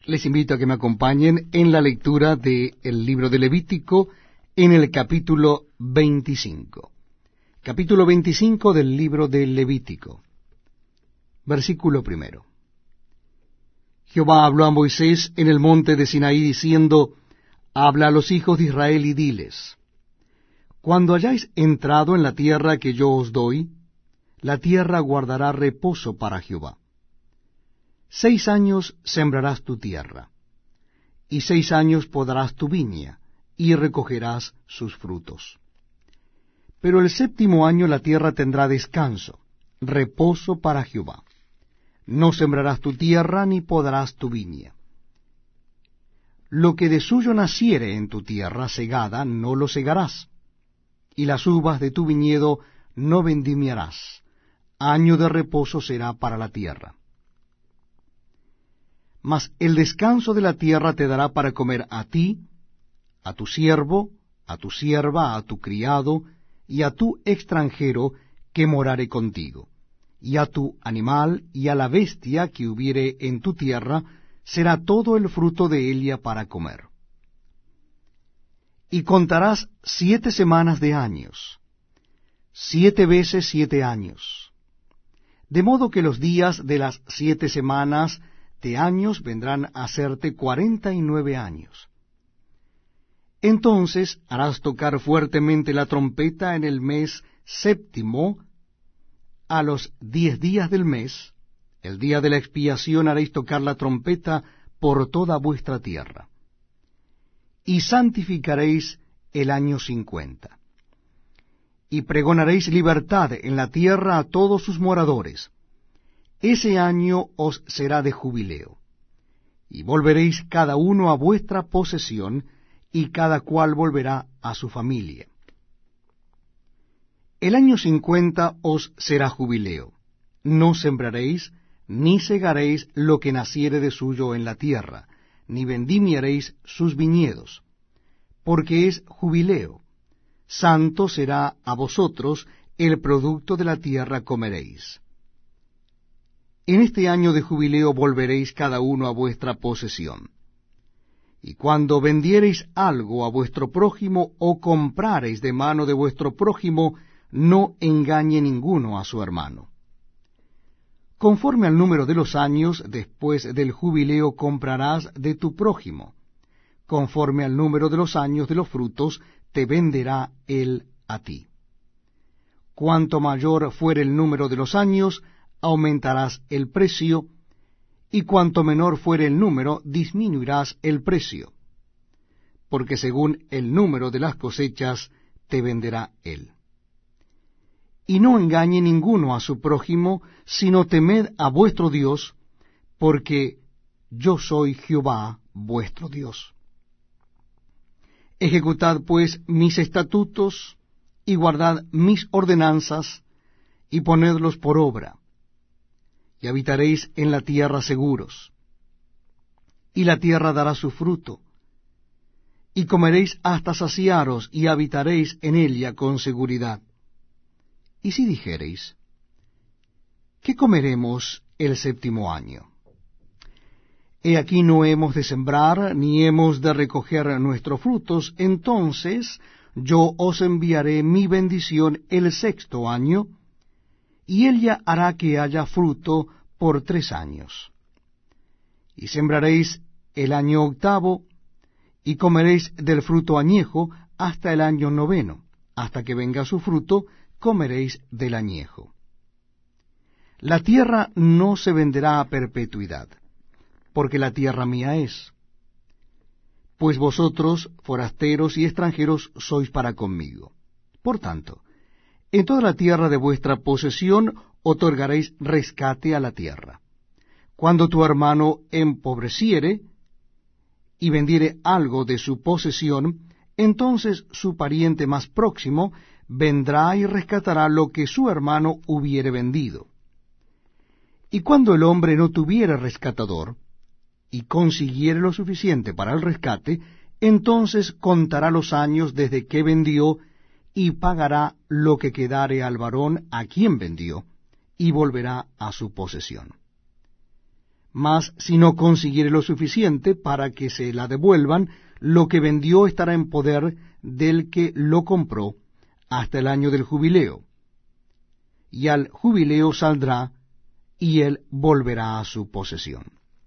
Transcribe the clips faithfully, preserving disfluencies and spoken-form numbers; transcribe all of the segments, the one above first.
Les invito a que me acompañen en la lectura del libro de Levítico en el capítulo veinticinco. Capítulo veinticinco del libro de Levítico. Versículo primero. Jehová habló a Moisés en el monte de Sinaí diciendo, Habla a los hijos de Israel y diles, Cuando hayáis entrado en la tierra que yo os doy, la tierra guardará reposo para Jehová. Seis años sembrarás tu tierra, y seis años podarás tu viña, y recogerás sus frutos. Pero el séptimo año la tierra tendrá descanso, reposo para Jehová. No sembrarás tu tierra, ni podarás tu viña. Lo que de suyo naciere en tu tierra segada, no lo segarás, y las uvas de tu viñedo no vendimiarás. Año de reposo será para la tierra. Mas el descanso de la tierra te dará para comer a ti, a tu siervo, a tu sierva, a tu criado, y a tu extranjero que morare contigo, y a tu animal, y a la bestia que hubiere en tu tierra, será todo el fruto de ella para comer. Y contarás siete semanas de años, siete veces siete años, de modo que los días de las siete semanas de años vendrán a hacerte cuarenta y nueve años. Entonces harás tocar fuertemente la trompeta en el mes séptimo, a los diez días del mes, el día de la expiación haréis tocar la trompeta por toda vuestra tierra. Y santificaréis el año cincuenta. Y pregonaréis libertad en la tierra a todos sus moradores. Ese año os será de jubileo. Y volveréis cada uno a vuestra posesión, y cada cual volverá a su familia. El año cincuenta os será jubileo. No sembraréis, ni segaréis lo que naciere de suyo en la tierra, ni vendimiaréis sus viñedos, porque es jubileo. Santo será a vosotros, el producto de la tierra comeréis. En este año de jubileo volveréis cada uno a vuestra posesión. Y cuando vendiereis algo a vuestro prójimo, o comprareis de mano de vuestro prójimo, no engañe ninguno a su hermano. Conforme al número de los años, después del jubileo comprarás de tu prójimo. Conforme al número de los años de los frutos, te venderá él a ti. Cuanto mayor fuere el número de los años, aumentarás el precio, y cuanto menor fuere el número, disminuirás el precio, porque según el número de las cosechas te venderá él. Y no engañe ninguno a su prójimo, sino temed a vuestro Dios, porque yo soy Jehová vuestro Dios. Ejecutad pues mis estatutos, y guardad mis ordenanzas, y ponedlos por obra, y habitaréis en la tierra seguros. Y la tierra dará su fruto, y comeréis hasta saciaros, y habitaréis en ella con seguridad. Y si dijereis, ¿qué comeremos el séptimo año? He aquí no hemos de sembrar, ni hemos de recoger nuestros frutos, entonces yo os enviaré mi bendición el sexto año, y ella hará que haya fruto por tres años. Y sembraréis el año octavo, y comeréis del fruto añejo hasta el año noveno, hasta que venga su fruto, comeréis del añejo. La tierra no se venderá a perpetuidad, porque la tierra mía es. Pues vosotros, forasteros y extranjeros, sois para conmigo. Por tanto, en toda la tierra de vuestra posesión otorgaréis rescate a la tierra. Cuando tu hermano empobreciere y vendiere algo de su posesión, entonces su pariente más próximo vendrá y rescatará lo que su hermano hubiere vendido. Y cuando el hombre no tuviere rescatador, y consiguiere lo suficiente para el rescate, entonces contará los años desde que vendió, y pagará lo que quedare al varón a quien vendió, y volverá a su posesión. Mas si no consiguiere lo suficiente para que se la devuelvan, lo que vendió estará en poder del que lo compró hasta el año del jubileo. Y al jubileo saldrá, y él volverá a su posesión.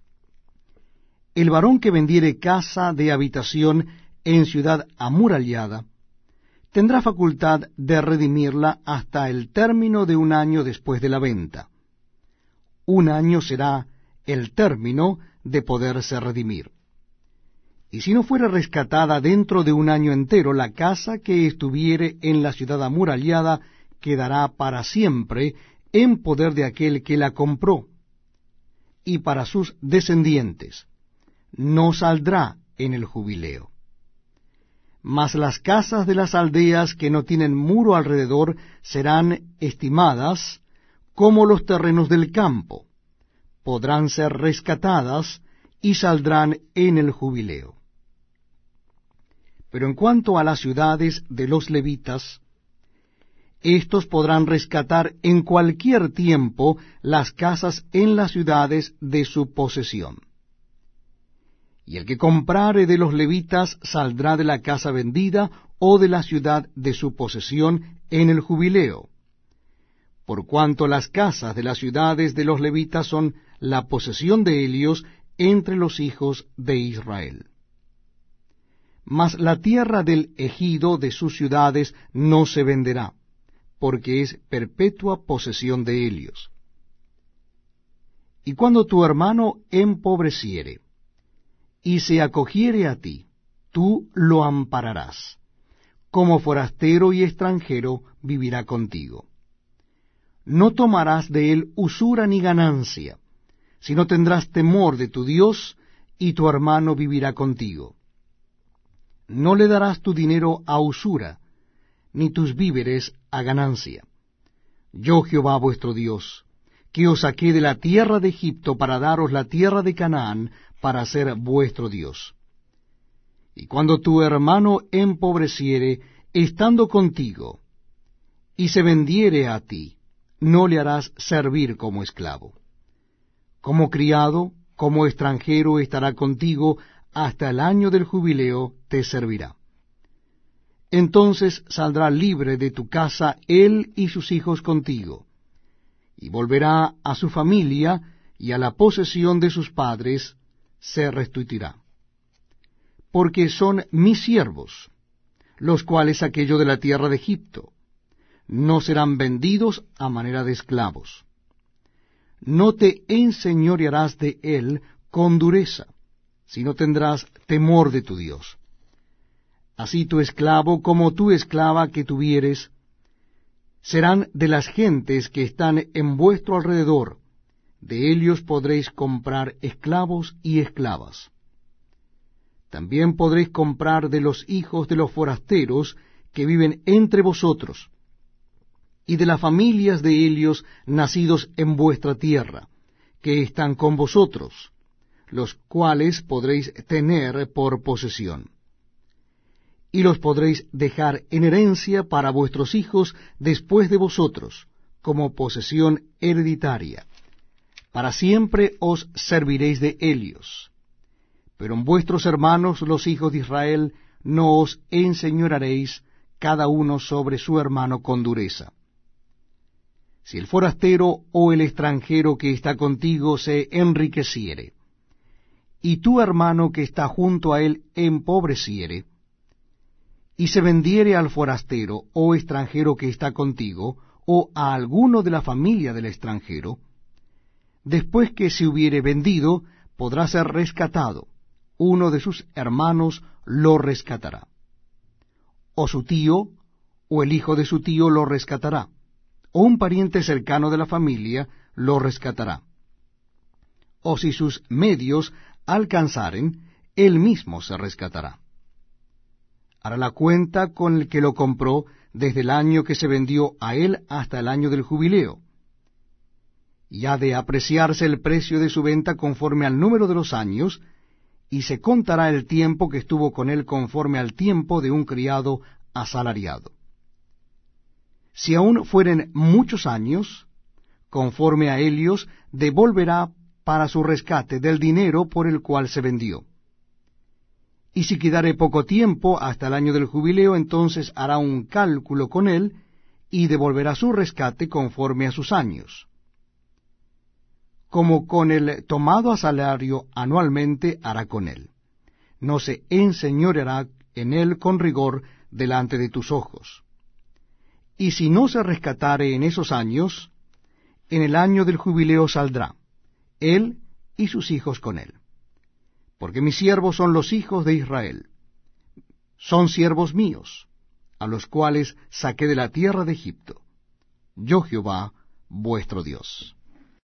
El varón que vendiere casa de habitación en ciudad amurallada, tendrá facultad de redimirla hasta el término de un año después de la venta. Un año será el término de poderse redimir. Y si no fuere rescatada dentro de un año entero, la casa que estuviere en la ciudad amurallada quedará para siempre en poder de aquel que la compró, y para sus descendientes. No saldrá en el jubileo. Mas las casas de las aldeas que no tienen muro alrededor serán estimadas como los terrenos del campo, podrán ser rescatadas y saldrán en el jubileo. Pero en cuanto a las ciudades de los levitas, éstos podrán rescatar en cualquier tiempo las casas en las ciudades de su posesión. Y el que comprare de los levitas saldrá de la casa vendida o de la ciudad de su posesión en el jubileo, por cuanto las casas de las ciudades de los levitas son la posesión de ellos entre los hijos de Israel. Mas la tierra del ejido de sus ciudades no se venderá, porque es perpetua posesión de ellos. Y cuando tu hermano empobreciere, y se acogiere a ti, tú lo ampararás. Como forastero y extranjero vivirá contigo. No tomarás de él usura ni ganancia, sino tendrás temor de tu Dios, y tu hermano vivirá contigo. No le darás tu dinero a usura, ni tus víveres a ganancia. Yo Jehová vuestro Dios, que os saqué de la tierra de Egipto para daros la tierra de Canaán, para ser vuestro Dios. Y cuando tu hermano empobreciere, estando contigo, y se vendiere a ti, no le harás servir como esclavo. Como criado, como extranjero estará contigo, hasta el año del jubileo te servirá. Entonces saldrá libre de tu casa él y sus hijos contigo, y volverá a su familia y a la posesión de sus padres se restituirá. Porque son mis siervos, los cuales saqué yo de la tierra de Egipto, no serán vendidos a manera de esclavos. No te enseñorearás de él con dureza, sino tendrás temor de tu Dios. Así tu esclavo como tu esclava que tuvieres, serán de las gentes que están en vuestro alrededor, de ellos podréis comprar esclavos y esclavas. También podréis comprar de los hijos de los forasteros que viven entre vosotros, y de las familias de ellos nacidos en vuestra tierra, que están con vosotros, los cuales podréis tener por posesión. Y los podréis dejar en herencia para vuestros hijos después de vosotros, como posesión hereditaria. Para siempre os serviréis de ellos. Pero en vuestros hermanos los hijos de Israel no os enseñorearéis cada uno sobre su hermano con dureza. Si el forastero o el extranjero que está contigo se enriqueciere, y tu hermano que está junto a él empobreciere, y se vendiere al forastero o extranjero que está contigo, o a alguno de la familia del extranjero, después que se hubiere vendido, podrá ser rescatado, uno de sus hermanos lo rescatará. O su tío, o el hijo de su tío lo rescatará, o un pariente cercano de la familia lo rescatará. O si sus medios alcanzaren, él mismo se rescatará. Hará la cuenta con el que lo compró desde el año que se vendió a él hasta el año del jubileo, y ha de apreciarse el precio de su venta conforme al número de los años, y se contará el tiempo que estuvo con él conforme al tiempo de un criado asalariado. Si aún fueren muchos años, conforme a ellos, devolverá para su rescate del dinero por el cual se vendió. Y si quedare poco tiempo hasta el año del jubileo, entonces hará un cálculo con él, y devolverá su rescate conforme a sus años, como con el tomado a salario anualmente hará con él. No se enseñoreará en él con rigor delante de tus ojos. Y si no se rescatare en esos años, en el año del jubileo saldrá, él y sus hijos con él. Porque mis siervos son los hijos de Israel, son siervos míos, a los cuales saqué de la tierra de Egipto. Yo Jehová, vuestro Dios.